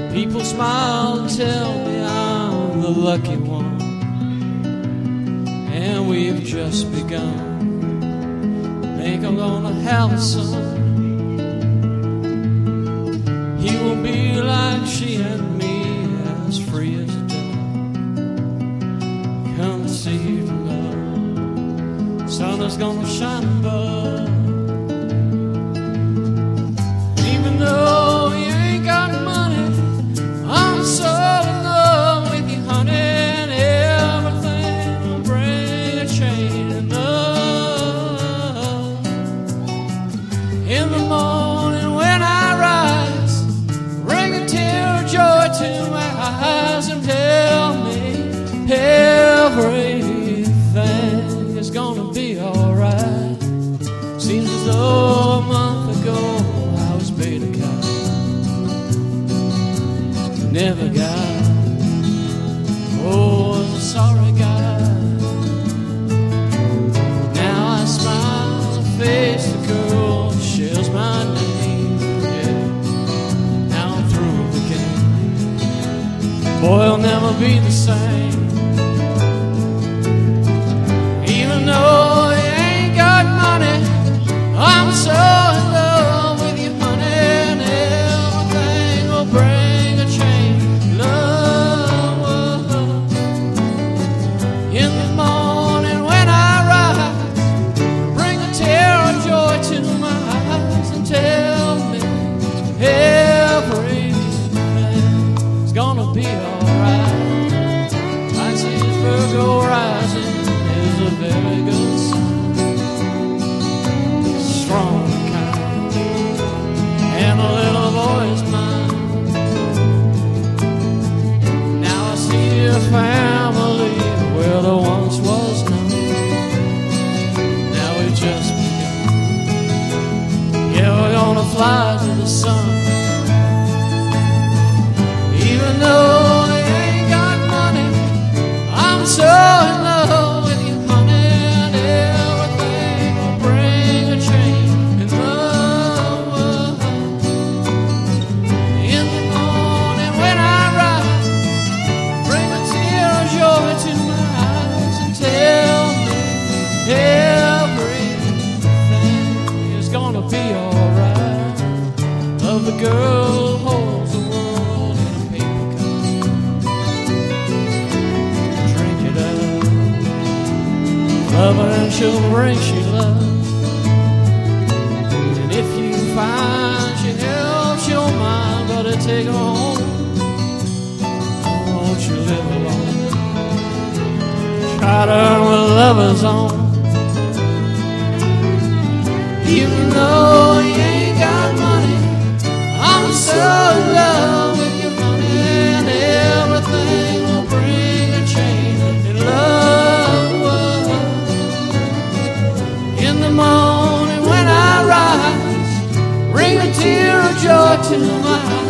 People smile and tell me I'm the lucky one, and we've just begun. Think I'm gonna have a son. He will be like she and me, as free as a dove, conceived in love. Sun is gonna shine above. Even though you ain't got money, I'm so in love with you, honey, and everything will bring a change in love. In the morning when I rise, bring a tear of joy to my eyes and tell me everything is gonna be alright. Seems as though a month ago I was paid a cow, never got. Oh, was a sorry guy. Now I smile and face the girl who shares my name. Yeah, now I'm through with the game. Boy, I'll never be the same. Even though you ain't got money, I'm so in love with you, honey, and everything will bring a change. Love. In the morning when I rise, bring a tear of joy to my eyes and tell me everything's gonna be alright. I see his Virgo rising is a very good sign. Strong and kind, and a little boy's mine. Now I see a family where there once was none. Now we just begun. Yeah, we're gonna fly to the sun. Even though they ain't got money, I'm so in love with you, honey, and everything will bring a change in love. In the morning when I rise, bring a tear of joy to my eyes and tell me everything is gonna be alright. Love the girl who holds the world in a paper cup. Drink it up. Love her and she'll bring she loves. And if you find she helps your mind, gotta take her home. Won't you live alone? Try to earn with lovers on. Even though you ain't got money, I'm so in love with you, honey, and everything will bring a change in love. In the morning when I rise, bring a tear of joy to my eyes